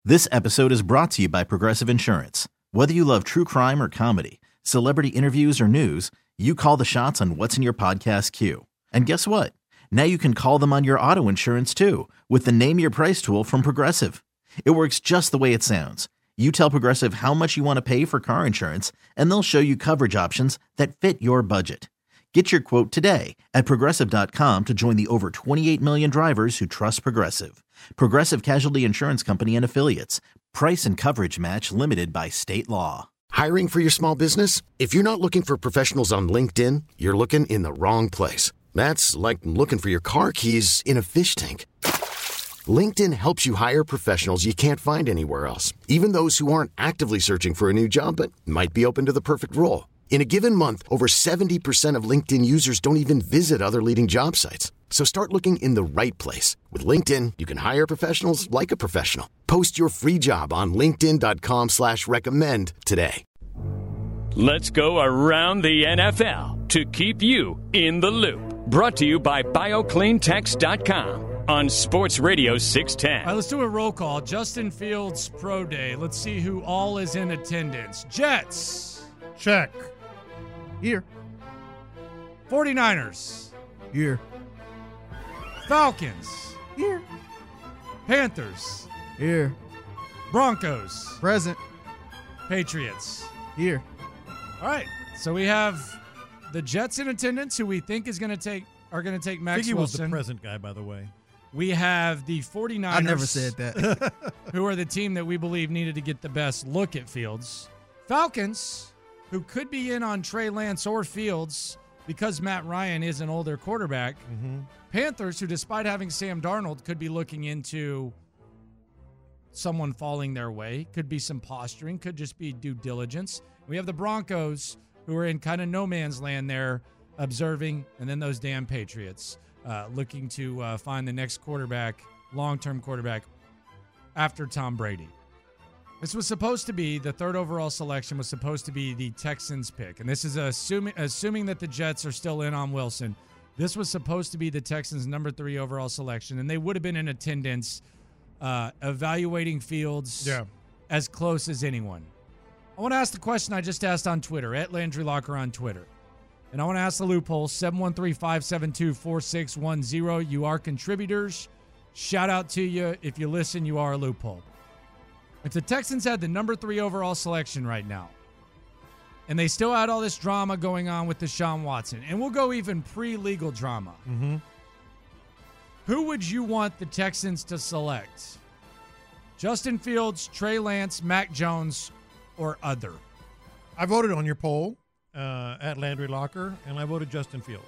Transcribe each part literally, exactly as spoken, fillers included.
This episode is brought to you by Progressive Insurance. Whether you love true crime or comedy, celebrity interviews or news, you call the shots on what's in your podcast queue. And guess what? Now you can call them on your auto insurance too with the Name Your Price tool from Progressive. It works just the way it sounds. You tell Progressive how much you want to pay for car insurance, and they'll show you coverage options that fit your budget. Get your quote today at Progressive dot com to join the over twenty-eight million drivers who trust Progressive. Progressive Casualty Insurance Company and Affiliates. Price and coverage match limited by state law. Hiring for your small business? If you're not looking for professionals on LinkedIn, you're looking in the wrong place. That's like looking for your car keys in a fish tank. LinkedIn helps you hire professionals you can't find anywhere else, even those who aren't actively searching for a new job but might be open to the perfect role. In a given month, over seventy percent of LinkedIn users don't even visit other leading job sites. So start looking in the right place. With LinkedIn, you can hire professionals like a professional. Post your free job on linkedin dot com slash recommend today. Let's go around the N F L to keep you in the loop. Brought to you by bio clean tex dot com on Sports Radio six ten. All right, let's do a roll call. Justin Fields Pro Day. Let's see who all is in attendance. Jets. Check. Here. forty-niners. Here. Falcons. Here. Panthers. Here. Broncos. Present. Patriots. Here. All right. So we have the Jets in attendance, who we think is going to take are going to take Max I think he Wilson. was the present guy, by the way. We have the forty-niners. I never said that. Who are the team that we believe needed to get the best look at Fields. Falcons, who could be in on Trey Lance or Fields because Matt Ryan is an older quarterback. Mm-hmm. Panthers, who despite having Sam Darnold, could be looking into someone falling their way. Could be some posturing. Could just be due diligence. We have the Broncos, who are in kind of no man's land there, observing, and then those damn Patriots uh, looking to uh, find the next quarterback, long-term quarterback, after Tom Brady. This was supposed to be, the third overall selection was supposed to be the Texans pick. And this is assuming assuming that the Jets are still in on Wilson. This was supposed to be the Texans' number three overall selection. And they would have been in attendance uh, evaluating Fields yeah. as close as anyone. I want to ask the question I just asked on Twitter, at Landry Locker on Twitter. And I want to ask the loophole, seven one three, five seven two, four six one zero. You are contributors. Shout out to you. If you listen, you are a loophole. If the Texans had the number three overall selection right now, and they still had all this drama going on with Deshaun Watson, and we'll go even pre-legal drama, mm-hmm. who would you want the Texans to select? Justin Fields, Trey Lance, Mac Jones, or other? I voted on your poll uh, at Landry Locker, and I voted Justin Fields.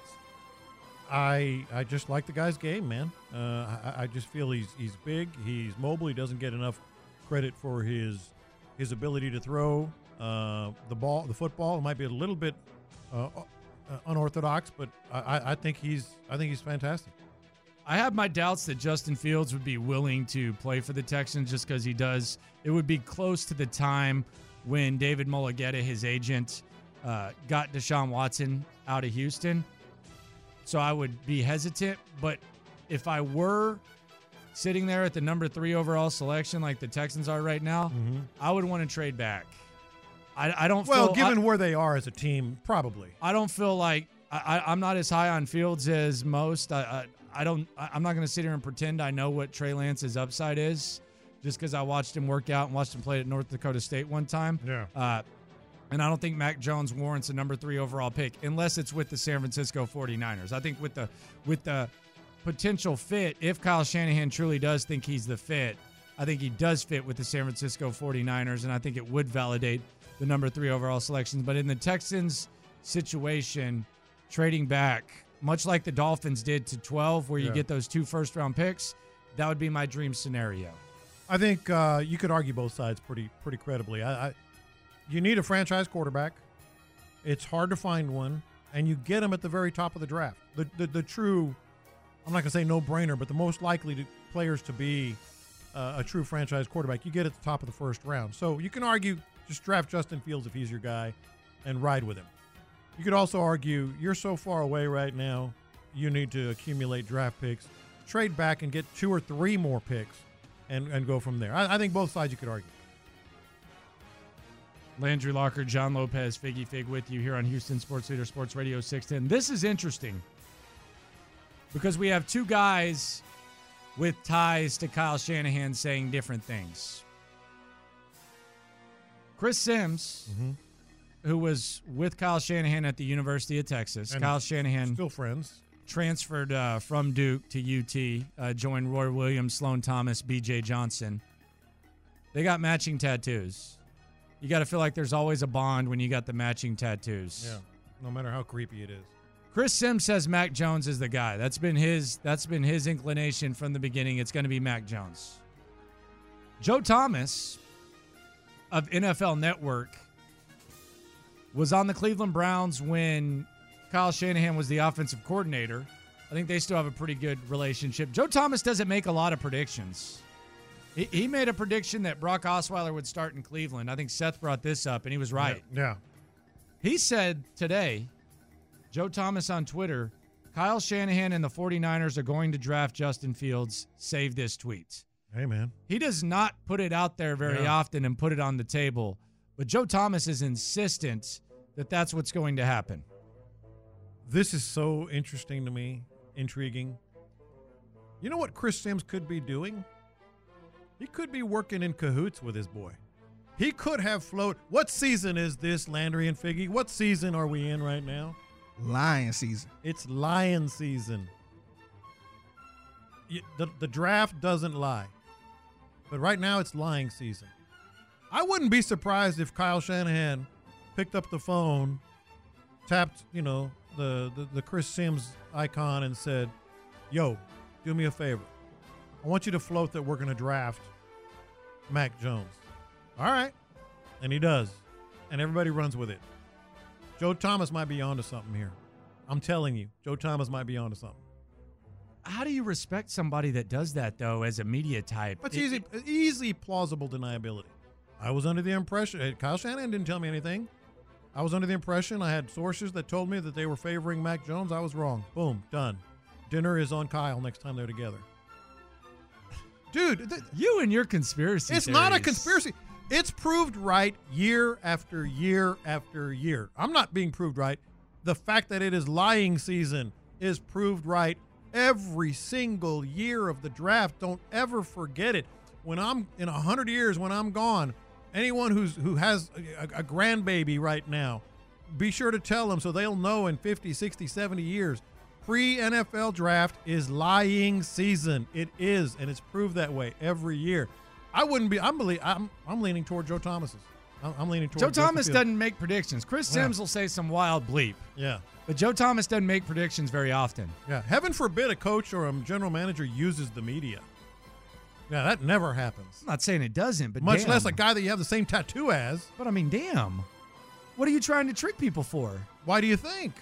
I I just like the guy's game, man. Uh, I, I just feel he's he's big, he's mobile, he doesn't get enough credit for his his ability to throw uh, the ball, the football. It might be a little bit uh, unorthodox, but I, I think he's I think he's fantastic. I have my doubts that Justin Fields would be willing to play for the Texans just because he does. It would be close to the time when David Mulligetta, his agent, uh, got Deshaun Watson out of Houston. So I would be hesitant. But if I were sitting there at the number three overall selection like the Texans are right now, mm-hmm. I would want to trade back. I, I don't well, feel... given I, where they are as a team, probably. I don't feel like... I, I'm not as high on Fields as most. I, I, I don't... I'm not going to sit here and pretend I know what Trey Lance's upside is just because I watched him work out and watched him play at North Dakota State one time. Yeah. Uh, and I don't think Mac Jones warrants a number three overall pick unless it's with the San Francisco forty-niners. I think with the with the... potential fit, if Kyle Shanahan truly does think he's the fit, I think he does fit with the San Francisco forty-niners, and I think it would validate the number three overall selections. But in the Texans situation, trading back, much like the Dolphins did to twelve, where you yeah. get those two first-round picks, that would be my dream scenario. I think uh, you could argue both sides pretty pretty credibly. I, I, you need a franchise quarterback. It's hard to find one, and you get him at the very top of the draft. The the, the true... I'm not going to say no-brainer, but the most likely to, players to be uh, a true franchise quarterback, you get at the top of the first round. So you can argue just draft Justin Fields if he's your guy and ride with him. You could also argue you're so far away right now, you need to accumulate draft picks, trade back and get two or three more picks, and, and go from there. I, I think both sides you could argue. Landry Locker, John Lopez, Figgy Fig with you here on Houston Sports Leader Sports Radio six ten. This is interesting because we have two guys with ties to Kyle Shanahan saying different things. Chris Sims, mm-hmm. who was with Kyle Shanahan at the University of Texas. And Kyle Shanahan still friends. Transferred uh, from Duke to U T, uh, joined Roy Williams, Sloan Thomas, B J Johnson. They got matching tattoos. You got to feel like there's always a bond when you got the matching tattoos. Yeah, no matter how creepy it is. Chris Sims says Mac Jones is the guy. That's been his. That's been his inclination from the beginning. It's going to be Mac Jones. Joe Thomas of N F L Network was on the Cleveland Browns when Kyle Shanahan was the offensive coordinator. I think they still have a pretty good relationship. Joe Thomas doesn't make a lot of predictions. He, he made a prediction that Brock Osweiler would start in Cleveland. I think Seth brought this up, and he was right. Yeah. yeah. He said today, Joe Thomas on Twitter, Kyle Shanahan and the 49ers are going to draft Justin Fields. Save this tweet. Hey, man. He does not put it out there very yeah. often and put it on the table, but Joe Thomas is insistent that that's what's going to happen. This is so interesting to me, intriguing. You know what Chris Sims could be doing? He could be working in cahoots with his boy. He could have float. What season is this, Landry and Figgy? What season are we in right now? Lion season. It's lion season. The, the draft doesn't lie. But right now it's lying season. I wouldn't be surprised if Kyle Shanahan picked up the phone, tapped, you know, the, the, the Chris Sims icon and said, yo, do me a favor. I want you to float that we're going to draft Mac Jones. All right. And he does. And everybody runs with it. Joe Thomas might be onto something here. I'm telling you, Joe Thomas might be onto something. How do you respect somebody that does that, though, as a media type? It's it, easy, it, easy plausible deniability. I was under the impression, Kyle Shanahan didn't tell me anything. I was under the impression, I had sources that told me that they were favoring Mac Jones. I was wrong. Boom, done. Dinner is on Kyle next time they're together. Dude, th- you and your conspiracy It's theories. not a conspiracy. It's proved right year after year after year. I'm not being proved right. The fact that it is lying season is proved right every single year of the draft. Don't ever forget it. When I'm in a hundred years, when I'm gone, anyone who's who has a, a grandbaby right now, be sure to tell them so they'll know in fifty, sixty, seventy years. Pre-N F L draft is lying season. It is, and it's proved that way every year. I wouldn't be. I'm I'm, I'm leaning toward Joe Thomas's. I'm, I'm leaning toward Joe Justin Thomas Fields. doesn't make predictions. Chris Sims Yeah. will say some wild bleep. Yeah. But Joe Thomas doesn't make predictions very often. Yeah. Heaven forbid a coach or a general manager uses the media. Yeah, that never happens. I'm not saying it doesn't, but Much damn. less a guy that you have the same tattoo as. But I mean, damn. What are you trying to trick people for? Why do you think?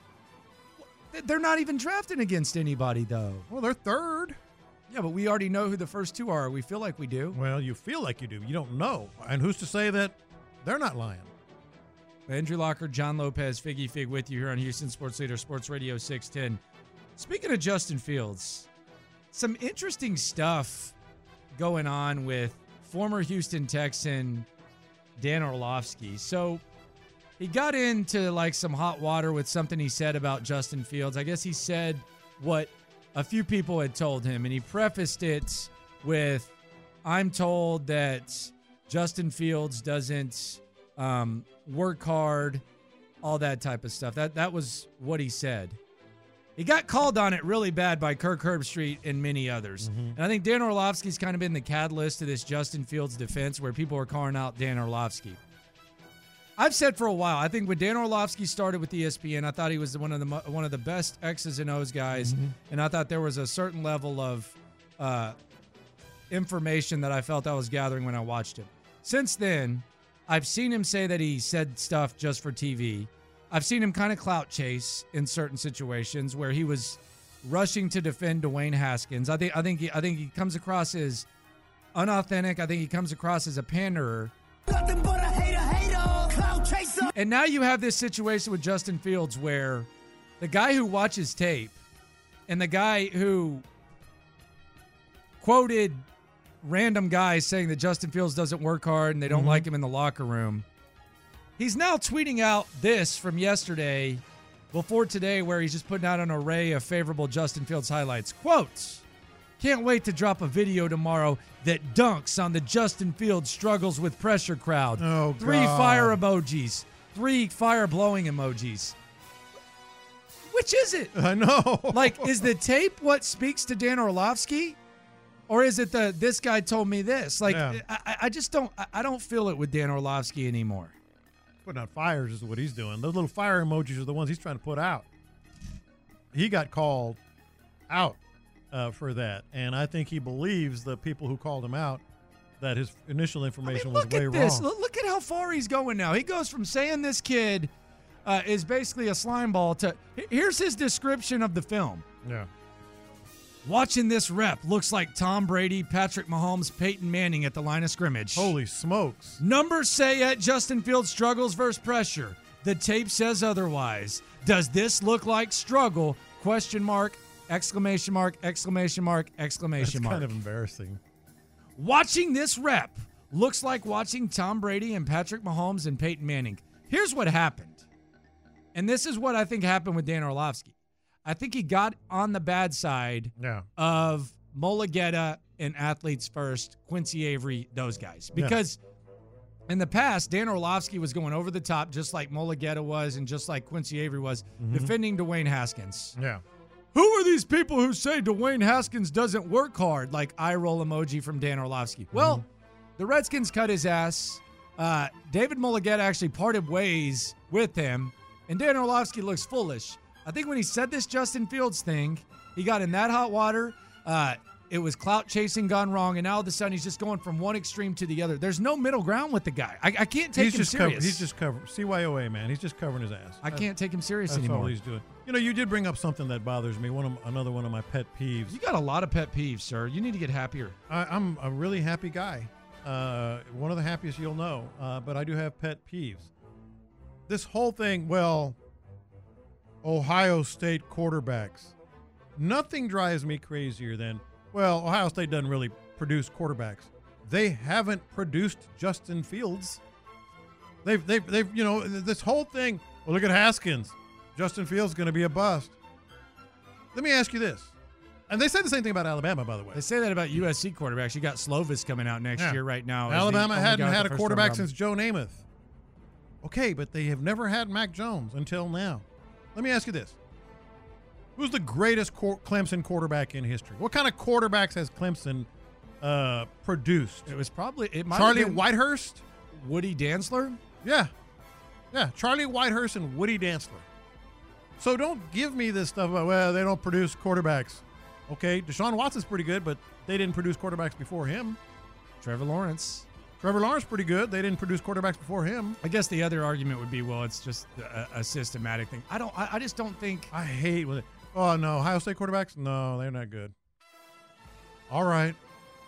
They're not even drafting against anybody, though. Well, they're third. Yeah, but we already know who the first two are. We feel like we do. Well, you feel like you do. You don't know. And who's to say that they're not lying? Andrew Locker, John Lopez, Figgy Fig with you here on Houston Sports Leader Sports Radio six ten. Speaking of Justin Fields, some interesting stuff going on with former Houston Texan Dan Orlovsky. So he got into like some hot water with something he said about Justin Fields. I guess he said what a few people had told him, and he prefaced it with, I'm told that Justin Fields doesn't um, work hard, all that type of stuff. That that was what he said. He got called on it really bad by Kirk Herbstreit and many others. Mm-hmm. And I think Dan Orlovsky's kind of been the catalyst to this Justin Fields defense where people are calling out Dan Orlovsky. I've said for a while, I think when Dan Orlovsky started with E S P N, I thought he was one of the one of the best X's and O's guys, mm-hmm. and I thought there was a certain level of uh, information that I felt I was gathering when I watched him. Since then, I've seen him say that he said stuff just for T V. I've seen him kind of clout chase in certain situations where he was rushing to defend Dwayne Haskins. I think I think he, I think he comes across as unauthentic. I think he comes across as a panderer. Nothing but a hater, hater, clout chaser. And now you have this situation with Justin Fields where the guy who watches tape and the guy who quoted random guys saying that Justin Fields doesn't work hard and they don't Mm-hmm. like him in the locker room. He's now tweeting out this from yesterday before today where he's just putting out an array of favorable Justin Fields highlights. Quotes, can't wait to drop a video tomorrow that dunks on the Justin Fields struggles with pressure crowd. Oh, Three God. fire emojis. Three fire blowing emojis. Which is it? I know. Like, is the tape what speaks to Dan Orlovsky? Or is it the this guy told me this? Like, Yeah. I, I just don't I don't feel it with Dan Orlovsky anymore. Putting out fires is what he's doing. Those little fire emojis are the ones he's trying to put out. He got called out uh, for that, and I think he believes the people who called him out that his initial I information mean, was look way at this. wrong. Look, look at how far he's going now. He goes from saying this kid uh, is basically a slime ball to here's his description of the film. Yeah. Watching this rep looks like Tom Brady, Patrick Mahomes, Peyton Manning at the line of scrimmage. Holy smokes. Numbers say at Justin Fields struggles versus pressure. The tape says otherwise. Does this look like struggle? Question mark, exclamation mark, exclamation mark, exclamation That's mark. kind of embarrassing. Watching this rep looks like watching Tom Brady and Patrick Mahomes and Peyton Manning. Here's what happened. And this is what I think happened with Dan Orlovsky. I think he got on the bad side Yeah. of Mulugeta and Athletes First, Quincy Avery, those guys. Because in the past, Dan Orlovsky was going over the top just like Mulugeta was and just like Quincy Avery was, defending Dwayne Haskins. Yeah. Who are these people who say Dwayne Haskins doesn't work hard? Like eye roll emoji from Dan Orlovsky. Well, the Redskins cut his ass. Uh, David Mulugeta actually parted ways with him, and Dan Orlovsky looks foolish. I think when he said this Justin Fields thing, he got in that hot water. Uh, it was clout chasing gone wrong, and now all of a sudden he's just going from one extreme to the other. There's no middle ground with the guy. I, I can't take he's him just serious. cover, he's just covering C Y O A, man. He's just covering his ass. I can't take him serious That's anymore. all he's doing. You know, you did bring up something that bothers me. One of another one of my pet peeves. You got a lot of pet peeves, sir. You need to get happier. I, I'm a really happy guy. Uh, one of the happiest you'll know. Uh, but I do have pet peeves. This whole thing, well, Ohio State quarterbacks. Nothing drives me crazier than, well, Ohio State doesn't really produce quarterbacks. They haven't produced Justin Fields. They've, they've, they've, you know, this whole thing. Well, look at Haskins. Justin Fields is going to be a bust. Let me ask you this. And they said the same thing about Alabama, by the way. They say that about U S C quarterbacks. You got Slovis coming out next Yeah. year right now. as the Alabama only hadn't guy with had the a first quarterback round. since Joe Namath. Okay, but they have never had Mac Jones until now. Let me ask you this. Who's the greatest Cor- Clemson quarterback in history? What kind of quarterbacks has Clemson uh, produced? It was probably it might Charlie have been Whitehurst? Woody Dantzler. Yeah. Yeah, Charlie Whitehurst and Woody Dantzler. So don't give me this stuff about, well, they don't produce quarterbacks. Okay, Deshaun Watson's pretty good, but they didn't produce quarterbacks before him. Trevor Lawrence. Trevor Lawrence pretty good. They didn't produce quarterbacks before him. I guess the other argument would be, well, it's just a, a systematic thing. I don't. I, I just don't think. I hate when it. Oh, no. Ohio State quarterbacks? No, they're not good. All right.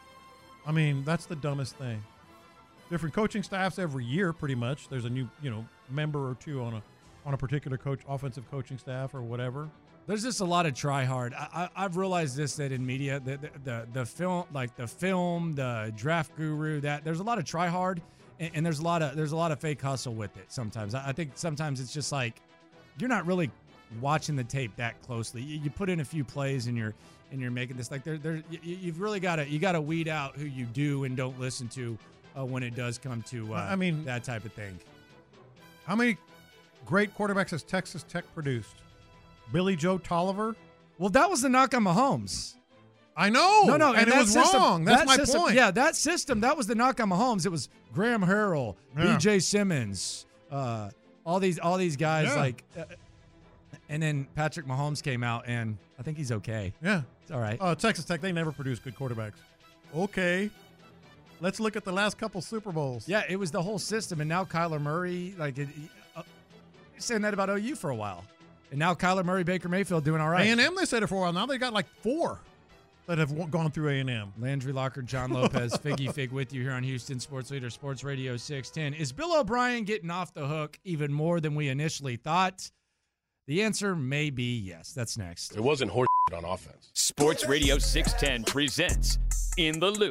I mean, that's the dumbest thing. Different coaching staffs every year, pretty much. There's a new, you know, member or two on a on a particular coach, offensive coaching staff or whatever. There's just a lot of try hard. I, I, I've realized this that in media, the, the the the film, like the film, the draft guru, that there's a lot of try hard, and, and there's a lot of there's a lot of fake hustle with it. Sometimes I, I think sometimes it's just like you're not really watching the tape that closely. You, you put in a few plays and you're and you're making this like there there you, you've really got to you got to weed out who you do and don't listen to uh, when it does come to uh, I mean that type of thing. How many great quarterbacks has Texas Tech produced? Billy Joe Tolliver? Well, that was the knock on Mahomes. I know. No, no, and, and it that was system, wrong. That's that my system, point. Yeah, that system, that was the knock on Mahomes. It was Graham Harrell, Yeah. B J Simmons, uh, all these all these guys Yeah. like uh, and then Patrick Mahomes came out and I think he's okay. Yeah. It's all right. Uh, Texas Tech, they never produced good quarterbacks. Okay. Let's look at the last couple Super Bowls. Yeah, it was the whole system, and now Kyler Murray, like, it, uh, you're saying that about O U for a while, and now Kyler Murray, Baker Mayfield doing all right. A and M, they said it for a while. Now they got like four that have w- gone through A and M. Landry Locker, John Lopez, Figgy Fig with you here on Houston Sports Leader Sports Radio six ten. Is Bill O'Brien getting off the hook even more than we initially thought? The answer may be yes. That's next. It wasn't horse on offense. Sports Radio six ten presents In the Loop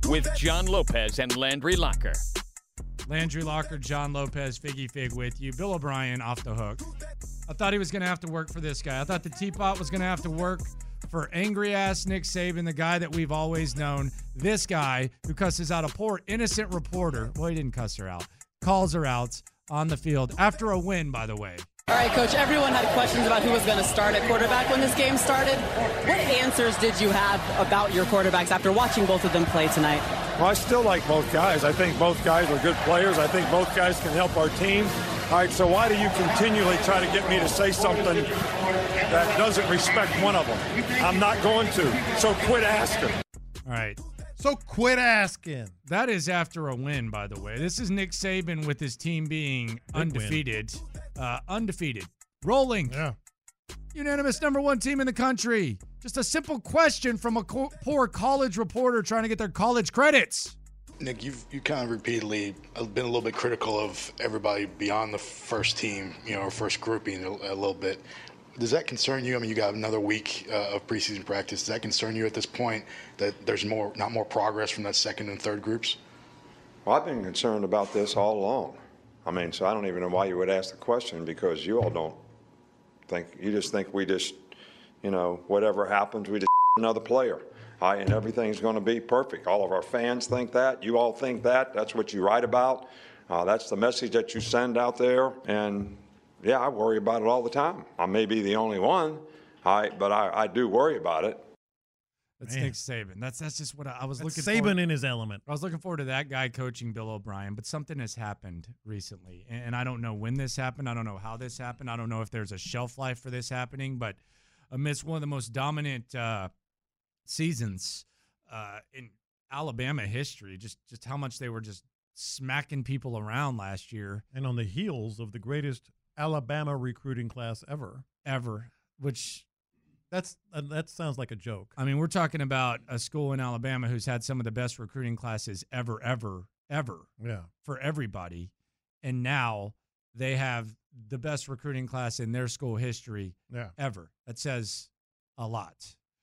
with John Lopez and Landry Locker. Landry Locker, John Lopez, Figgy Fig with you. Bill O'Brien off the hook. I thought he was going to have to work for this guy. I thought the teapot was going to have to work for angry-ass Nick Saban, the guy that we've always known. This guy who cusses out a poor, innocent reporter. Well, he didn't cuss her out. Calls her out on the field after a win, by the way. All right, Coach, everyone had questions about who was going to start at quarterback when this game started. What answers did you have about your quarterbacks after watching both of them play tonight? Well, I still like both guys. I think both guys are good players. I think both guys can help our team. All right, so why do you continually try to get me to say something that doesn't respect one of them? I'm not going to, so quit asking. All right. So quit asking. That is after a win, by the way. This is Nick Saban with his team being Big undefeated. Uh, undefeated. Rolling. Yeah. Unanimous number one team in the country. Just a simple question from a co- poor college reporter trying to get their college credits. Nick, you've you kind of repeatedly been a little bit critical of everybody beyond the first team, you know, or first grouping a, a little bit. Does that concern you? I mean, you got another week uh, of preseason practice. Does that concern you at this point that there's more, not more progress from that second and third groups? Well, I've been concerned about this all along. I mean, so I don't even know why you would ask the question, because you all don't think, you just think we just, you know, whatever happens, we just another player. I, and everything's going to be perfect. All of our fans think that. You all think that. That's what you write about. Uh, that's the message that you send out there. And, yeah, I worry about it all the time. I may be the only one, I, but I, I do worry about it. That's Man. Nick Saban. That's that's just what I, I was That's looking Saban forward. in his element. I was looking forward to that guy coaching Bill O'Brien, but something has happened recently, and, and I don't know when this happened. I don't know how this happened. I don't know if there's a shelf life for this happening, but amidst one of the most dominant uh, seasons uh, in Alabama history, just just how much they were just smacking people around last year. And on the heels of the greatest Alabama recruiting class ever. Ever, which... That's uh, that sounds like a joke. I mean, we're talking about a school in Alabama who's had some of the best recruiting classes ever, ever, ever. Yeah. For everybody. And now they have the best recruiting class in their school history yeah. ever. That says a lot.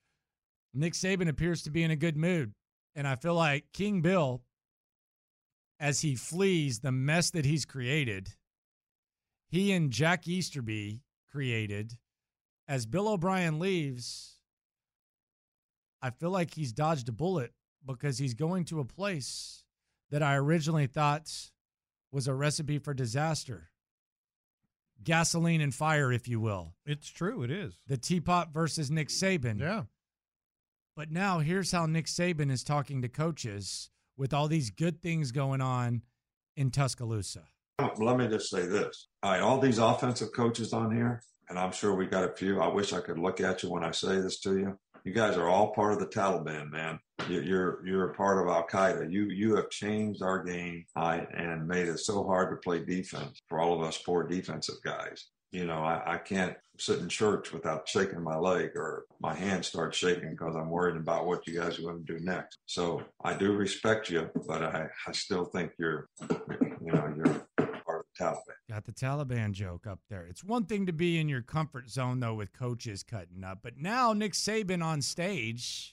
Nick Saban appears to be in a good mood. And I feel like King Bill, as he flees the mess that he's created, he and Jack Easterby created. As Bill O'Brien leaves, I feel like he's dodged a bullet because he's going to a place that I originally thought was a recipe for disaster. Gasoline and fire, if you will. It's true. It is. The Teapot versus Nick Saban. Yeah. But now here's how Nick Saban is talking to coaches with all these good things going on in Tuscaloosa. Let me just say this. All right, all these offensive coaches on here, and I'm sure we got a few. I wish I could look at you when I say this to you. You guys are all part of the Taliban, man. You're you're a part of Al Qaeda. You you have changed our game uh, and made it so hard to play defense for all of us poor defensive guys. You know, I, I can't sit in church without shaking my leg, or my hand starts shaking because I'm worried about what you guys are going to do next. So I do respect you, but I, I still think you're, you know, you're part of the Taliban. Got the Taliban joke up there. It's one thing to be in your comfort zone, though, with coaches cutting up. But now Nick Saban on stage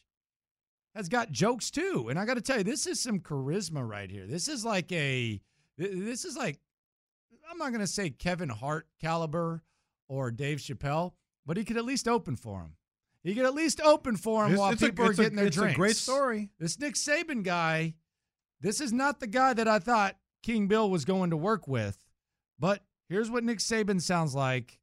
has got jokes, too. And I got to tell you, this is some charisma right here. This is like a – this is like – I'm not going to say Kevin Hart caliber or Dave Chappelle, but he could at least open for him. He could at least open for him It's, while it's people a, are getting a, their it's drinks. It's a great story. This Nick Saban guy, this is not the guy that I thought King Bill was going to work with. But here's what Nick Saban sounds like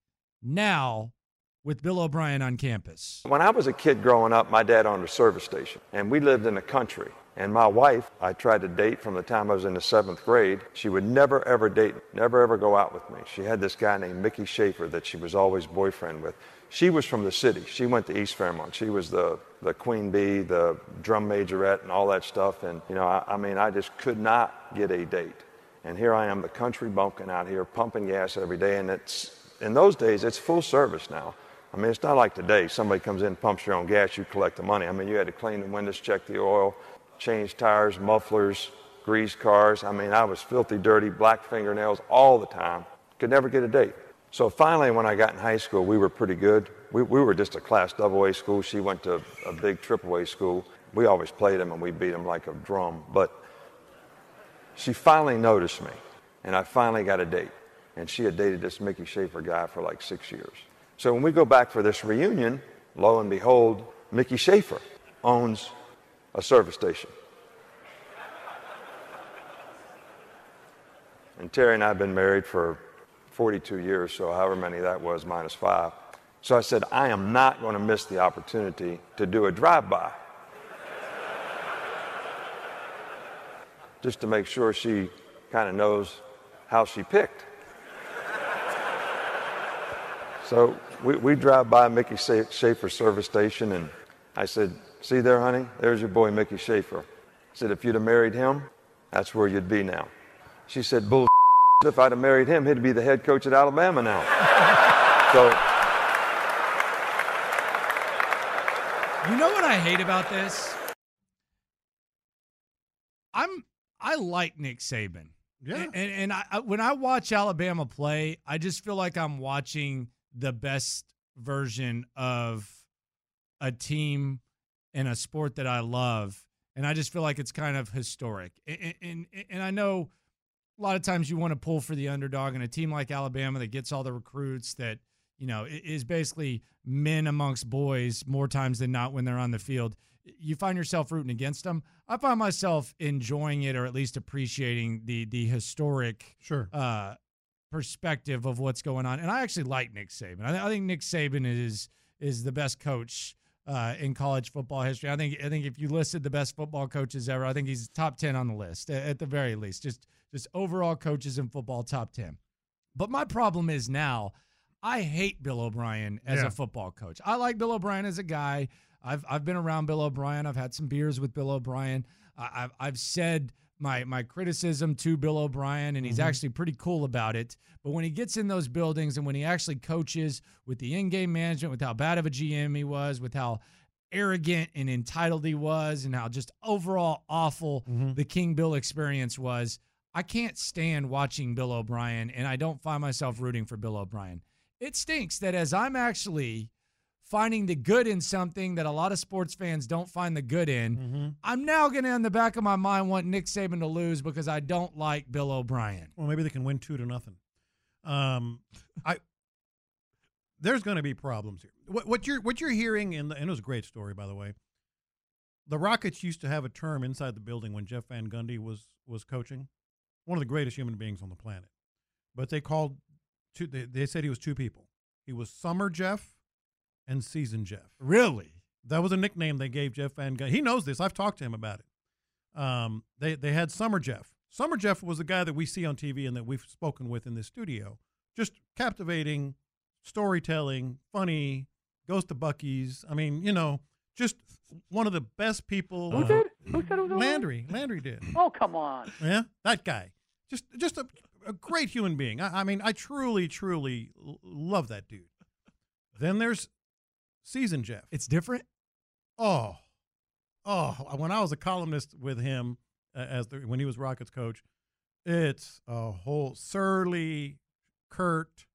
now with Bill O'Brien on campus. When I was a kid growing up, my dad owned a service station, and we lived in the country. And my wife, I tried to date from the time I was in the seventh grade. She would never, ever date, never, ever go out with me. She had this guy named Mickey Schaefer that she was always boyfriend with. She was from the city. She went to East Fairmont. She was the, the queen bee, the drum majorette, and all that stuff. And, you know, I, I mean, I just could not get a date. And here I am, the country bumpkin out here, pumping gas every day. And it's, in those days, it's full service now. I mean, it's not like today. Somebody comes in, pumps your own gas, you collect the money. I mean, you had to clean the windows, check the oil, change tires, mufflers, grease cars. I mean, I was filthy dirty, black fingernails all the time. Could never get a date. So finally, when I got in high school, we were pretty good. We, we were just a class double A school. She went to a big triple A school. we always played them and we beat them like a drum. But she finally noticed me, and I finally got a date. And she had dated this Mickey Schaefer guy for like six years. So when we go back for this reunion, lo and behold, Mickey Schaefer owns a service station. And Terry and I have been married for forty-two years, so however many that was minus five. So I said, I am not going to miss the opportunity to do a drive-by. Just to make sure she kind of knows how she picked. So we, we drive by Mickey Schaefer service station, and I said, see there, honey? There's your boy, Mickey Schaefer. I said, if you'd have married him, that's where you'd be now. She said, bull. If I'd have married him, he'd be the head coach at Alabama now. So, you know what I hate about this? I'm I like Nick Saban. Yeah. And, and I, when I watch Alabama play, I just feel like I'm watching the best version of a team in a sport that I love. And I just feel like it's kind of historic. And, and, and I know a lot of times you want to pull for the underdog, and a team like Alabama that gets all the recruits, that, you know, is basically men amongst boys more times than not when they're on the field. You find yourself rooting against them. I find myself enjoying it, or at least appreciating the the historic sure. uh, perspective of what's going on. And I actually like Nick Saban. I, th- I think Nick Saban is is the best coach uh, in college football history. I think I think if you listed the best football coaches ever, I think he's top ten on the list at the very least. Just just overall coaches in football, top ten. But my problem is now, I hate Bill O'Brien as yeah. a football coach. I like Bill O'Brien as a guy. I've I've been around Bill O'Brien. I've had some beers with Bill O'Brien. I've I've said my my criticism to Bill O'Brien, and he's mm-hmm. actually pretty cool about it. But when he gets in those buildings and when he actually coaches with the in-game management, with how bad of a G M he was, with how arrogant and entitled he was, and how just overall awful mm-hmm. the King Bill experience was, I can't stand watching Bill O'Brien, and I don't find myself rooting for Bill O'Brien. It stinks that as I'm actually finding the good in something that a lot of sports fans don't find the good in, mm-hmm. I'm now going to, in the back of my mind, want Nick Saban to lose because I don't like Bill O'Brien. Well, maybe they can win two to nothing. Um, I there's going to be problems here. What, what you're what you're hearing, in the, and it was a great story, by the way. The Rockets used to have a term inside the building when Jeff Van Gundy was was coaching. One of the greatest human beings on the planet, but they called two. They, they said he was two people. He was Summer Jeff and Season Jeff. Really? That was a nickname they gave Jeff Van Gundy. He knows this. I've talked to him about it. Um, they they had Summer Jeff. Summer Jeff was the guy that we see on T V and that we've spoken with in this studio. Just captivating, storytelling, funny, goes to Buc-ee's. I mean, you know, just one of the best people. Who uh, did? Who said it was Landry. Landry did. Oh, come on. Yeah, that guy. Just just a, a great human being. I, I mean, I truly, truly l- love that dude. Then there's Season Jeff. It's different? Oh. Oh, when I was a columnist with him, uh, as the, when he was Rockets coach, it's a whole surly, curt,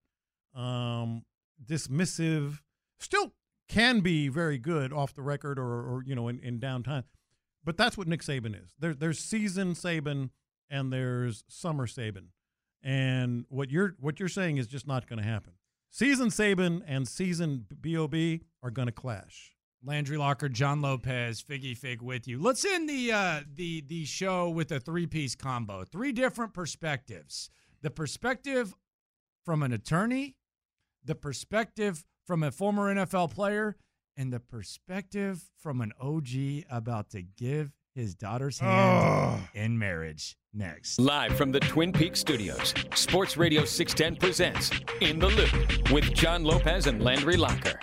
um, dismissive, still can be very good off the record or, or you know, in, in downtime. But that's what Nick Saban is. There, there's Season Saban and there's Summer Saban. And what you're what you're saying is just not going to happen. Season Saban and Season B O B are going to clash. Landry Locker, John Lopez, Figgy Fig with you. Let's end the uh, the the show with a three-piece combo. Three different perspectives. The perspective from an attorney, the perspective from a former N F L player, and the perspective from an O G about to give his daughter's hand oh. in marriage. Next. Live from the Twin Peaks studios, Sports Radio six ten presents In the Loop with John Lopez and Landry Locker.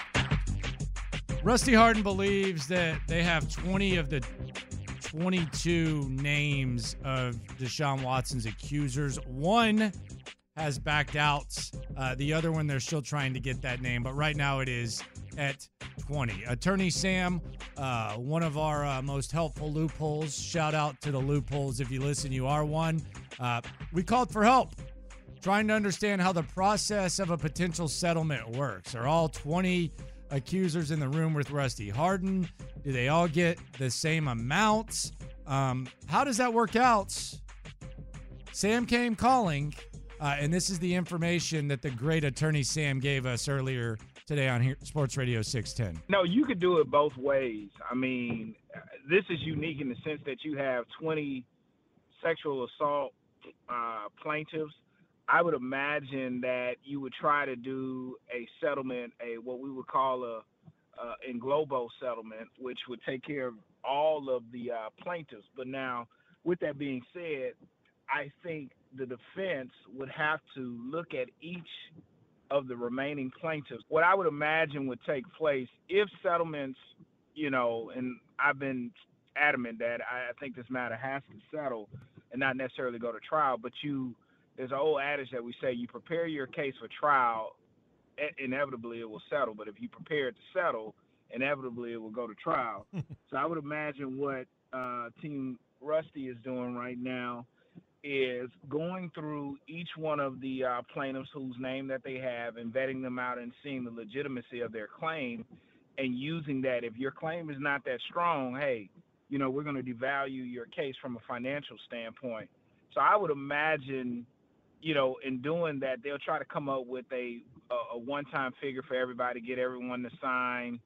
Rusty Hardin believes that they have twenty of the twenty-two names of Deshaun Watson's accusers. One has backed out. Uh, the other one, they're still trying to get that name, but right now it is at twenty. Attorney Sam, uh, one of our uh, most helpful loopholes. Shout out to the loopholes. If you listen, you are one. Uh, we called for help, trying to understand how the process of a potential settlement works. Are all twenty accusers in the room with Rusty Hardin? Do they all get the same amounts? Um, how does that work out? Sam came calling, uh, and this is the information that the great attorney Sam gave us earlier today on here, Sports Radio six ten. No, you could do it both ways. I mean, this is unique in the sense that you have twenty sexual assault uh, plaintiffs. I would imagine that you would try to do a settlement, a what we would call a uh, in globo settlement, which would take care of all of the uh, plaintiffs. But now, with that being said, I think the defense would have to look at each of the remaining plaintiffs. What I would imagine would take place if settlements, you know, and I've been adamant that I think this matter has to settle and not necessarily go to trial, but you, there's an old adage that we say, you prepare your case for trial, inevitably it will settle, but if you prepare it to settle, inevitably it will go to trial. So I would imagine what uh, Team Rusty is doing right now is going through each one of the uh, plaintiffs whose name that they have and vetting them out and seeing the legitimacy of their claim and using that. If your claim is not that strong, hey, you know, we're going to devalue your case from a financial standpoint. So I would imagine, you know, in doing that, they'll try to come up with a, a, a one-time figure for everybody, get everyone to sign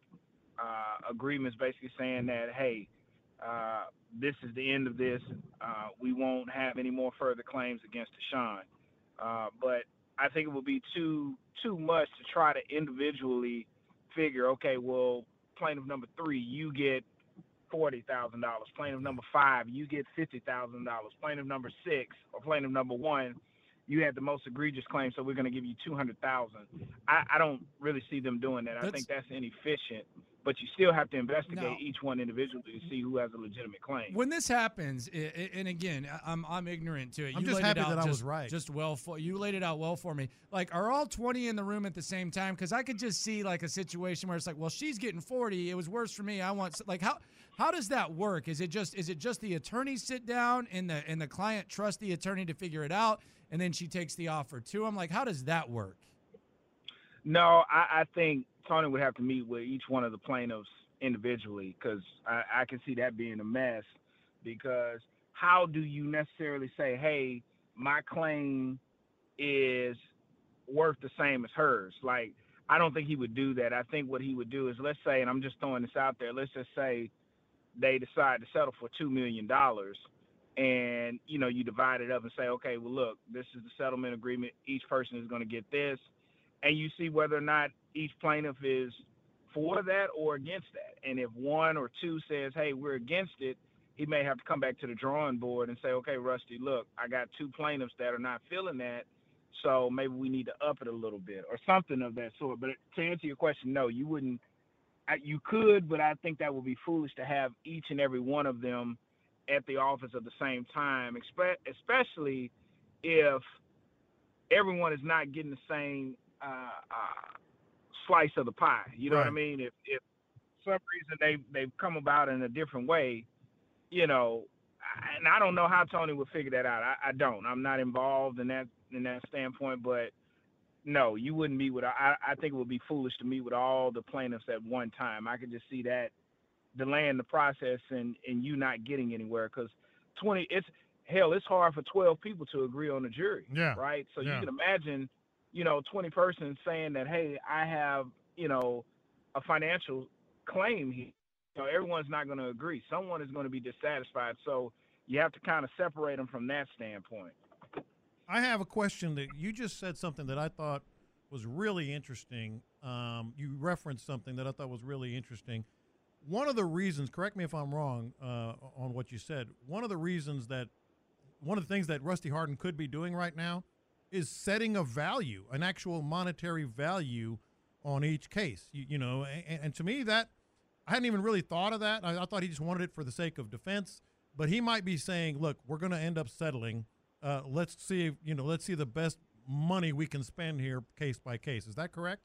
uh, agreements basically saying that, hey, uh, this is the end of this. Uh, we won't have any more further claims against Deshaun. Uh, but I think it would be too too much to try to individually figure, okay, well, plaintiff number three, you get forty thousand dollars. Plaintiff number five, you get fifty thousand dollars. Plaintiff number six or plaintiff number one, you had the most egregious claim, so we're going to give you two hundred thousand dollars. I, I don't really see them doing that. That's, I think that's inefficient. But you still have to investigate now, each one individually to see who has a legitimate claim. When this happens, and again, I'm I'm ignorant to it. I'm you just laid happy it out that just, I was right. Just well, for, you laid it out well for me. Like, are all twenty in the room at the same time? Because I could just see like a situation where it's like, well, she's getting forty. It was worse for me. I want like how how does that work? Is it just is it just the attorney sit down and the and the client trust the attorney to figure it out, and then she takes the offer to him? Like, how does that work? No, I, I think Tony would have to meet with each one of the plaintiffs individually, because I, I can see that being a mess. Because how do you necessarily say, hey, my claim is worth the same as hers? Like, I don't think he would do that. I think what he would do is, let's say, and I'm just throwing this out there, let's just say they decide to settle for two million dollars, and, you know, you divide it up and say, okay, well, look, this is the settlement agreement. Each person is going to get this, and you see whether or not each plaintiff is for that or against that. And if one or two says, hey, we're against it, he may have to come back to the drawing board and say, okay, Rusty, look, I got two plaintiffs that are not feeling that, so maybe we need to up it a little bit or something of that sort. But to answer your question, no, you wouldn't. You could, but I think that would be foolish to have each and every one of them at the office at the same time, especially if everyone is not getting the same uh, uh, slice of the pie. You know right. what I mean? If if for some reason they they've come about in a different way, you know, and I don't know how Tony would figure that out. I, I don't. I'm not involved in that in that standpoint, but no, you wouldn't meet with. I I think it would be foolish to meet with all the plaintiffs at one time. I could just see that delaying the process and and you not getting anywhere, because twenty it's hell it's hard for twelve people to agree on a jury. Yeah. Right. So yeah. you can imagine, you know, twenty persons saying that, hey, I have, you know, a financial claim here. You know, everyone's not going to agree. Someone is going to be dissatisfied. So you have to kind of separate them from that standpoint. I have a question that you just said something that I thought was really interesting. Um, you referenced something that I thought was really interesting. One of the reasons, correct me if I'm wrong uh, on what you said, one of the reasons that one of the things that Rusty Hardin could be doing right now is setting a value, an actual monetary value on each case. You, you know, and, and to me, that I hadn't even really thought of that. I, I thought he just wanted it for the sake of defense, but he might be saying, look, we're going to end up settling. Uh, let's see, you know, let's see the best money we can spend here case by case. Is that correct?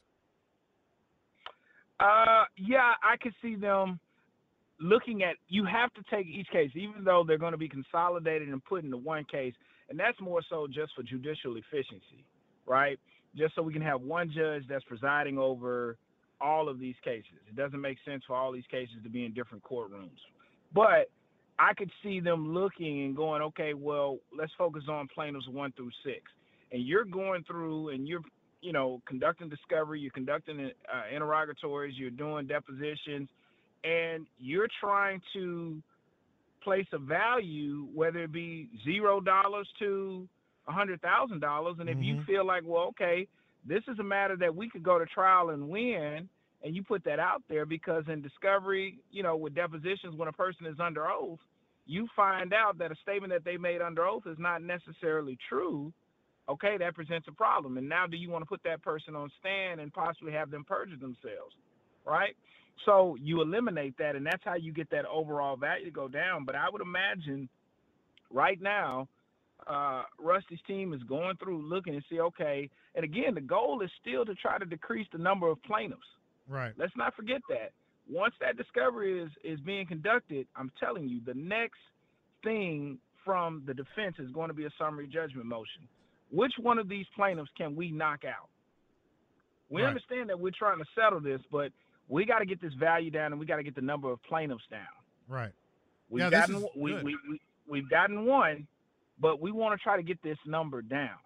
Uh, yeah, I could see them looking at, you have to take each case, even though they're going to be consolidated and put into one case. And that's more so just for judicial efficiency, right? Just so we can have one judge that's presiding over all of these cases. It doesn't make sense for all these cases to be in different courtrooms. But I could see them looking and going, okay, well, let's focus on plaintiffs one through six. And you're going through and you're, you know, conducting discovery, you're conducting uh, interrogatories, you're doing depositions, and you're trying to place a value, whether it be zero dollars to a hundred thousand dollars. And if Mhm. you feel like, well, okay, this is a matter that we could go to trial and win, and you put that out there, because in discovery, you know, with depositions, when a person is under oath, you find out that a statement that they made under oath is not necessarily true. Okay, that presents a problem. And now do you want to put that person on stand and possibly have them perjure themselves, right? So you eliminate that, and that's how you get that overall value to go down. But I would imagine right now, uh, Rusty's team is going through looking and see, okay, and again, the goal is still to try to decrease the number of plaintiffs. Right. Let's not forget that. Once that discovery is, is being conducted, I'm telling you, the next thing from the defense is going to be a summary judgment motion. Which one of these plaintiffs can we knock out? We Right. understand that we're trying to settle this, but we got to get this value down, and we got to get the number of plaintiffs down. Right. We've Yeah, this gotten is we, good. we, we, we've gotten one, but we want to try to get this number down.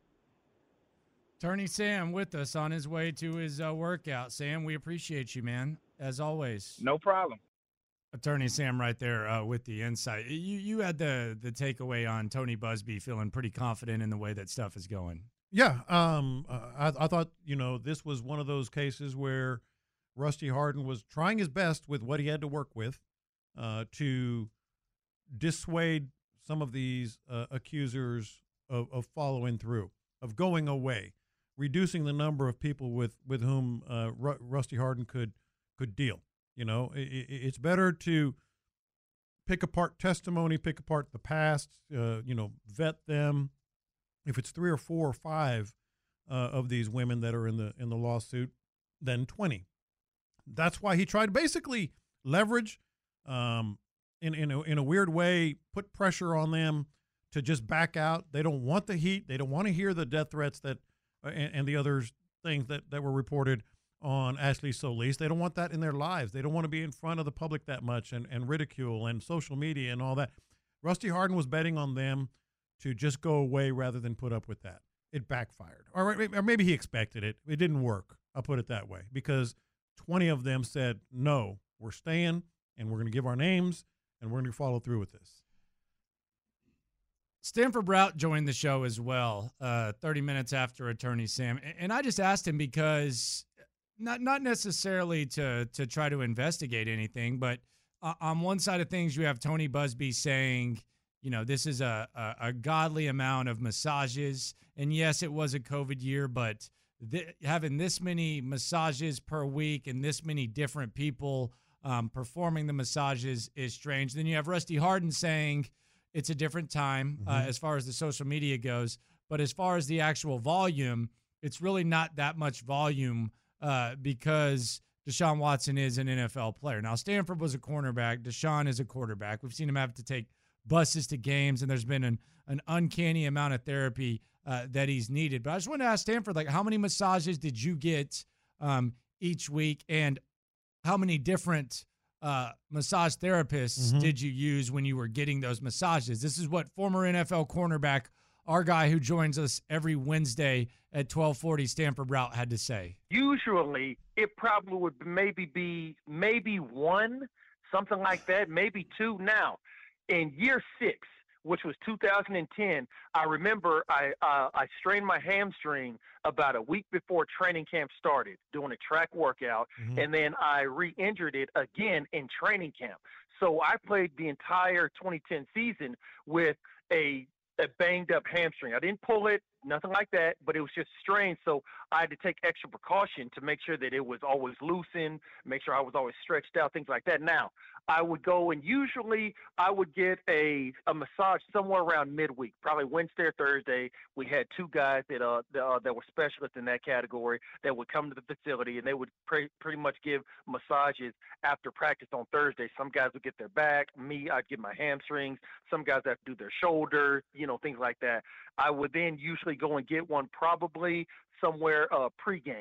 Attorney Sam with us on his way to his uh, workout. Sam, we appreciate you, man, as always. No problem. Attorney Sam right there uh, with the insight. You you had the the takeaway on Tony Busby feeling pretty confident in the way that stuff is going. Yeah, um, uh, I, I thought, you know, this was one of those cases where Rusty Hardin was trying his best with what he had to work with uh, to dissuade some of these uh, accusers of, of following through, of going away, reducing the number of people with with whom uh, Ru- Rusty Hardin could could deal. You know, it, it, it's better to pick apart testimony, pick apart the past, uh, you know, vet them. If it's three or four or five uh, of these women that are in the in the lawsuit, then twenty. That's why he tried to basically leverage, um, in in a, in a weird way, put pressure on them to just back out. They don't want the heat. They don't want to hear the death threats that uh, and, and the other things that, that were reported on Ashley Solis. They don't want that in their lives. They don't want to be in front of the public that much and, and ridicule and social media and all that. Rusty Hardin was betting on them to just go away rather than put up with that. It backfired. Or, or maybe he expected it. It didn't work. I'll put it that way. Because twenty of them said, no, we're staying, and we're going to give our names, and we're going to follow through with this. Stanford Brout joined the show as well, uh, thirty minutes after Attorney Sam. And I just asked him because, not not necessarily to to try to investigate anything, but uh, on one side of things, you have Tony Busby saying, you know, this is a, a, a godly amount of massages. And yes, it was a COVID year, but th- having this many massages per week and this many different people um, performing the massages is strange. Then you have Rusty Hardin saying it's a different time uh, Mhm. as far as the social media goes. But as far as the actual volume, it's really not that much volume uh, because Deshaun Watson is an N F L player. Now, Stanford was a cornerback. Deshaun is a quarterback. We've seen him have to take buses to games, and there's been an, an uncanny amount of therapy uh, that he's needed. But I just want to ask Stanford, like, how many massages did you get um, each week, and how many different uh, massage therapists Mhm. did you use when you were getting those massages? This is what former N F L cornerback, our guy who joins us every Wednesday at twelve forty, Stanford Brout, had to say. Usually, it probably would maybe be maybe one, something like that, maybe two. Now, in year six, which was two thousand ten, I remember I uh, I strained my hamstring about a week before training camp started, doing a track workout, Mhm. and then I re-injured it again in training camp. So I played the entire twenty ten season with a a banged up hamstring. I didn't pull it, nothing like that, but it was just strained. So I had to take extra precaution to make sure that it was always loosened, make sure I was always stretched out, things like that. Now, I would go and usually I would get a, a massage somewhere around midweek, probably Wednesday or Thursday. We had two guys that uh, that, uh, that were specialists in that category that would come to the facility, and they would pre- pretty much give massages after practice on Thursday. Some guys would get their back. Me, I'd get my hamstrings. Some guys have to do their shoulder, you know, things like that. I would then usually go and get one probably somewhere uh, pregame.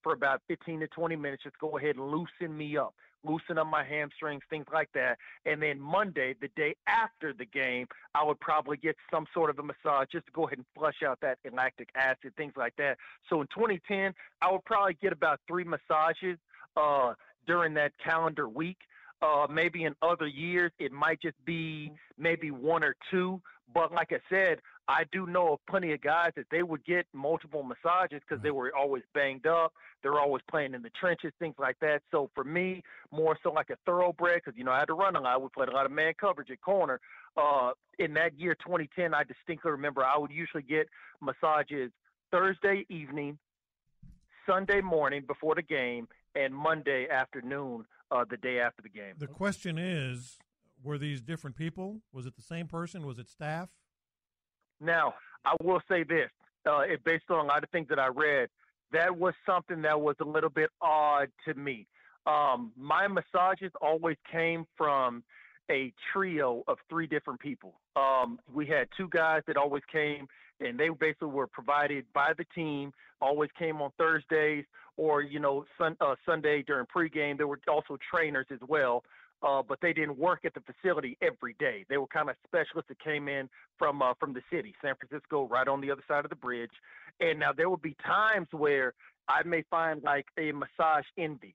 for about fifteen to twenty minutes. Just go ahead and loosen me up, loosen up my hamstrings, things like that. And then Monday, the day after the game, I would probably get some sort of a massage just to go ahead and flush out that lactic acid, things like that. So in twenty ten, I would probably get about three massages uh, during that calendar week. Uh, maybe in other years, it might just be maybe one or two. But like I said, I do know of plenty of guys that they would get multiple massages because they were always banged up. They're always playing in the trenches, things like that. So for me, more so like a thoroughbred, because, you know, I had to run a lot. We played a lot of man coverage at corner. Uh, in that year, twenty ten, I distinctly remember I would usually get massages Thursday evening, Sunday morning before the game, and Monday afternoon uh, the day after the game. The question is, were these different people? Was it the same person? Was it staff? Now, I will say this, uh, it, based on a lot of things that I read, that was something that was a little bit odd to me. Um, my massages always came from a trio of three different people. Um, we had two guys that always came, and they basically were provided by the team, always came on Thursdays or, you know, sun, uh, Sunday during pregame. There were also trainers as well. Uh, but they didn't work at the facility every day. They were kind of specialists that came in from uh, from the city, San Francisco, right on the other side of the bridge. And now there would be times where I may find like a Massage Envy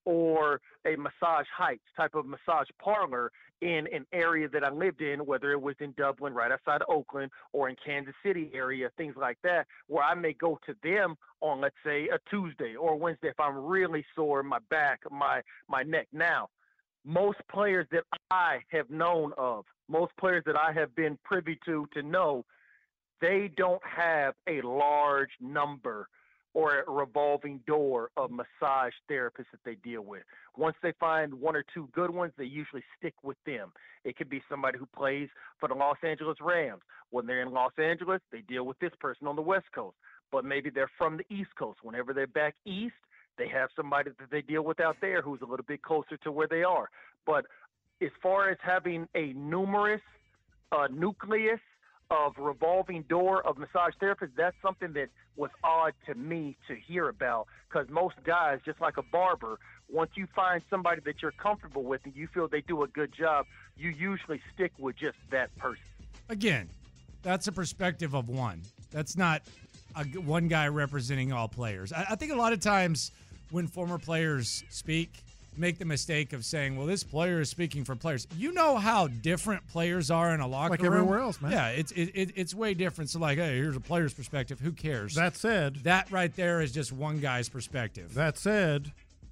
or a Massage Heights type of massage parlor in an area that I lived in, whether it was in Dublin, right outside of Oakland, or in Kansas City area, things like that, where I may go to them on, let's say, a Tuesday or Wednesday if I'm really sore in my back, my my neck. Now, most players that I have known of, most players that I have been privy to to know, they don't have a large number or a revolving door of massage therapists that they deal with. Once they find one or two good ones, they usually stick with them. It could be somebody who plays for the Los Angeles Rams. When they're in Los Angeles, they deal with this person on the West Coast. But maybe they're from the East Coast. Whenever they're back east, they have somebody that they deal with out there who's a little bit closer to where they are. But as far as having a numerous uh, nucleus of revolving door of massage therapists, that's something that was odd to me to hear about, because most guys, just like a barber, once you find somebody that you're comfortable with and you feel they do a good job, you usually stick with just that person. Again, that's a perspective of one. That's not a, one guy representing all players. I, I think a lot of times when former players speak, make the mistake of saying, well, this player is speaking for players. You know how different players are in a locker like room. Like everywhere else, man. Yeah, it's it, it, it's way different. So, like, hey, here's a player's perspective. Who cares? That said. That right there is just one guy's perspective. That said,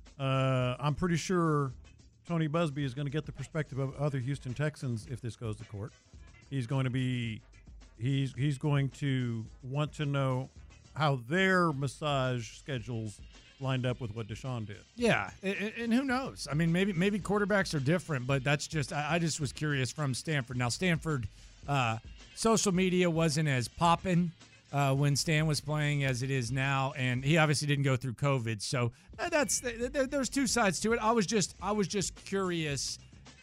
uh, I'm pretty sure Tony Busby is going to get the perspective of other Houston Texans if this goes to court. He's going to be he's he's going to want to know how their massage schedules lined up with what Deshaun did. Yeah, and, and who knows? I mean, maybe maybe quarterbacks are different, but that's just I, I just was curious from Stanford. Now, Stanford, uh, social media wasn't as popping uh, when Stan was playing as it is now, and he obviously didn't go through COVID. So that's there, there's two sides to it. I was just I was just curious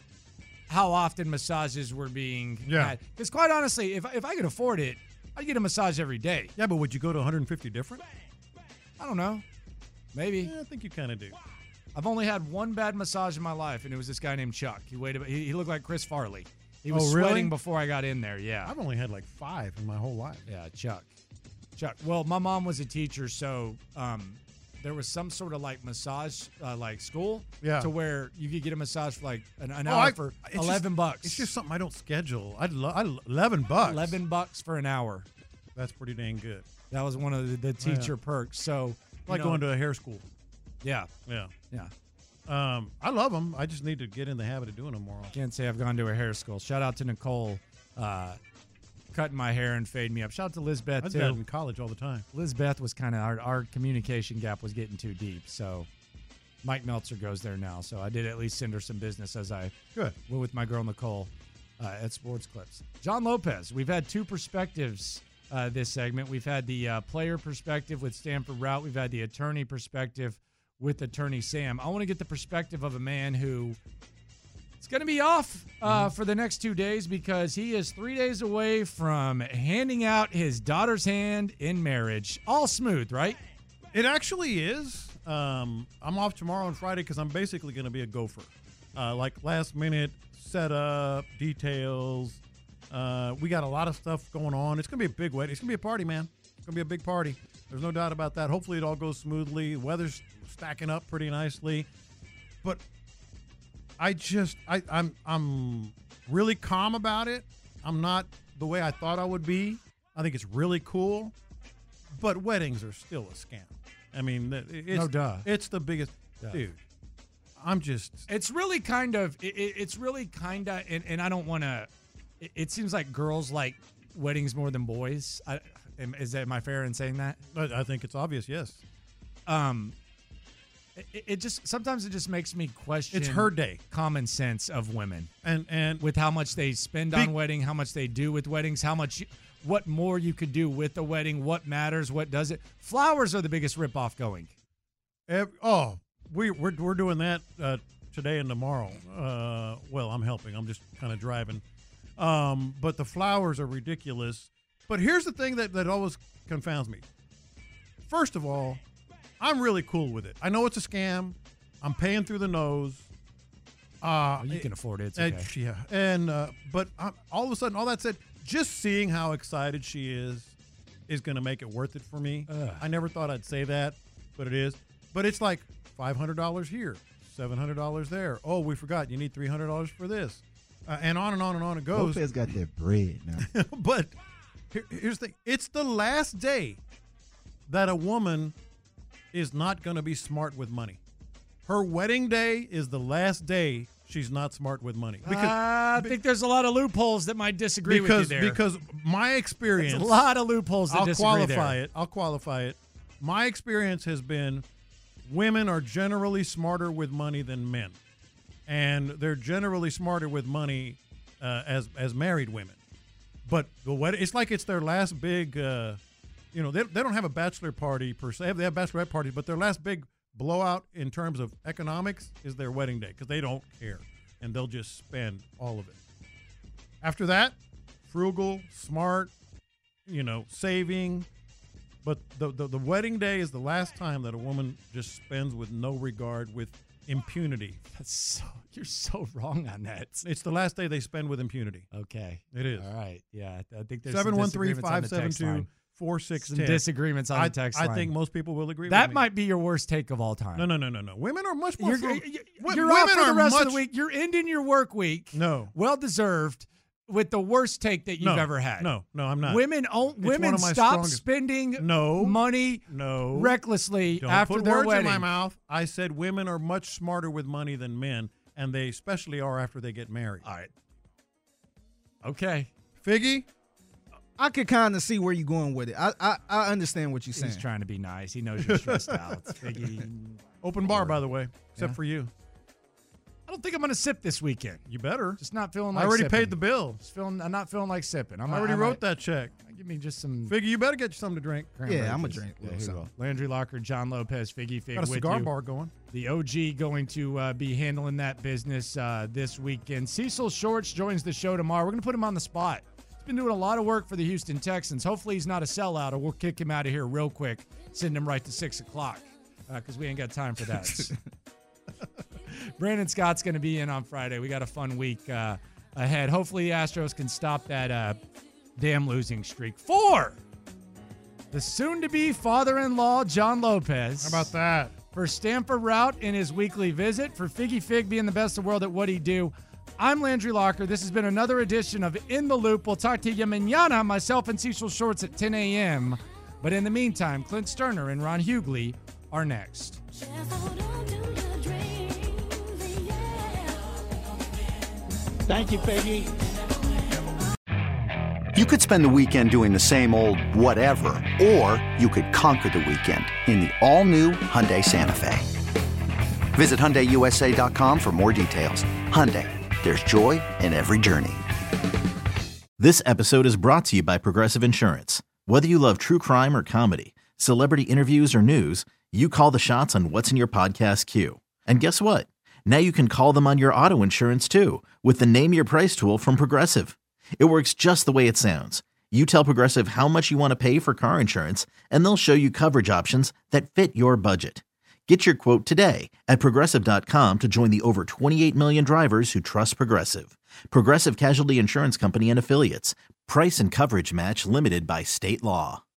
how often massages were being yeah. had. Because quite honestly, if if I could afford it, I'd get a massage every day. Yeah, but would you go to one hundred fifty different? I don't know. Maybe. Yeah, I think you kind of do. I've only had one bad massage in my life, and it was this guy named Chuck. He weighed. He, he looked like Chris Farley. He was oh, really? sweating before I got in there. Yeah. I've only had like five in my whole life. Yeah, Chuck. Chuck. Well, my mom was a teacher, so um, there was some sort of like massage, uh, like school, yeah. to where you could get a massage for like an, an oh, hour I, for it's eleven just, bucks. It's just something I don't schedule. I'd lo- I eleven bucks. Eleven bucks for an hour. That's pretty dang good. That was one of the, the teacher yeah. perks. So like know, going to a hair school. Yeah. Yeah. Yeah. Um, I love them. I just need to get in the habit of doing them more often. Can't say I've gone to a hair school. Shout out to Nicole, uh, cutting my hair and fading me up. Shout out to Lizbeth, I did too. that in college all the time. Lizbeth was kind of, our, our communication gap was getting too deep. So Mike Meltzer goes there now. So I did at least send her some business as I Good. went with my girl, Nicole, uh, at Sports Clips. John Lopez, we've had two perspectives uh, this segment. We've had the uh, player perspective with Stanford Routt. We've had the attorney perspective with Attorney Sam. I want to get the perspective of a man who is going to be off uh, for the next two days because he is three days away from handing out his daughter's hand in marriage. All smooth, right? It actually is. Um, I'm off tomorrow and Friday because I'm basically going to be a gopher. Uh, like last minute setup, details. Uh, we got a lot of stuff going on. It's going to be a big wedding. It's going to be a party, man. It's going to be a big party. There's no doubt about that. Hopefully it all goes smoothly. The weather's stacking up pretty nicely. But I just, I, I'm, I'm really calm about it. I'm not the way I thought I would be. I think it's really cool. But weddings are still a scam. I mean, it's, no duh. It's the biggest, duh. dude. I'm just. It's really kind of. It, it's really kind of, and, and I don't want to. It, it seems like girls like weddings more than boys. I, am, is that am I fair in saying that? I, I think it's obvious. Yes. Um. It, it just sometimes it just makes me question. It's her day. Common sense of women, and and with how much they spend Be- on wedding, how much they do with weddings, how much. You, What more you could do with the wedding? What matters? What doesn't? Flowers are the biggest ripoff going. Every, oh, we, we're we're doing that uh, today and tomorrow. Uh, well, I'm helping. I'm just kind of driving. Um, but the flowers are ridiculous. But here's the thing that, that always confounds me. First of all, I'm really cool with it. I know it's a scam. I'm paying through the nose. Uh, well, you can afford it. It's and, okay. Yeah. And uh, but I'm, all of a sudden, all that said, just seeing how excited she is is going to make it worth it for me. Ugh. I never thought I'd say that, but it is. But it's like five hundred dollars here, seven hundred dollars there. Oh, we forgot. You need three hundred dollars for this. Uh, and on and on and on it goes. Lopez got that bread now. But here, here's the thing. It's the last day that a woman is not going to be smart with money. Her wedding day is the last day she's not smart with money. Because, uh, I think there's a lot of loopholes that might disagree because, with you there. Because my experience... There's a lot of loopholes that I'll disagree qualify there. it. I'll qualify it. My experience has been women are generally smarter with money than men. And they're generally smarter with money uh, as as married women. But the wedding, it's like it's their last big, uh, you know, they, they don't have a bachelor party per se. They have bachelorette parties, but their last big blowout in terms of economics is their wedding day because they don't care. And they'll just spend all of it. After that, frugal, smart, you know, saving. But the, the, the wedding day is the last time that a woman just spends with no regard, with impunity. That's so, you're so wrong on that. It's the last day they spend with impunity. Okay. It is. All right. Yeah. I think there's seven one three, five seven two, four six one zero. Some disagreements on I, the text I line. think most people will agree that with me. That might be your worst take of all time. No, no, no, no, no. Women are much more... You're, frugal. you're, you're women off for the are rest much, of the week. You're ending your work week. No. Well-deserved. With the worst take that you've no, ever had. No, no, I'm not. Women own, women stop strongest. spending no, money no. recklessly Don't after put their words wedding. in my mouth. I said women are much smarter with money than men, and they especially are after they get married. All right. Okay. Figgy? I could kind of see where you're going with it. I I, I understand what you're saying. He's trying to be nice. He knows you're stressed out. Figgy. Open bar, by the way, except yeah. for you. I don't think I'm going to sip this weekend. You better. Just not feeling like I already sipping. paid the bill. Just feeling, I'm not feeling like sipping. I'm I already I wrote might, that check. Give me just some. Figgy, you better get you something to drink. Yeah, I'm going to drink. Yeah, here we go. Landry Locker, John Lopez, Figgy Fig Got a with cigar you. bar going. The O G going to uh, be handling that business uh, this weekend. Cecil Shorts joins the show tomorrow. We're going to put him on the spot. He's been doing a lot of work for the Houston Texans. Hopefully he's not a sellout, or we'll kick him out of here real quick, send him right to six o'clock because uh, we ain't got time for that. Brandon Scott's going to be in on Friday. We got a fun week uh, ahead. Hopefully the Astros can stop that uh, damn losing streak. For the soon-to-be father-in-law, John Lopez. How about that? For Stanford Route in his weekly visit. For Figgy Fig being the best in the world at what he do. I'm Landry Locker. This has been another edition of In the Loop. We'll talk to you mañana, myself and Cecil Shorts at ten a.m. But in the meantime, Clint Sterner and Ron Hughley are next. Thank you, Peggy. You could spend the weekend doing the same old whatever, or you could conquer the weekend in the all-new Hyundai Santa Fe. Visit Hyundai U S A dot com for more details. Hyundai, there's joy in every journey. This episode is brought to you by Progressive Insurance. Whether you love true crime or comedy, celebrity interviews or news, you call the shots on what's in your podcast queue. And guess what? Now you can call them on your auto insurance too with the Name Your Price tool from Progressive. It works just the way it sounds. You tell Progressive how much you want to pay for car insurance, and they'll show you coverage options that fit your budget. Get your quote today at Progressive dot com to join the over twenty-eight million drivers who trust Progressive. Progressive Casualty Insurance Company and Affiliates. Price and coverage match limited by state law.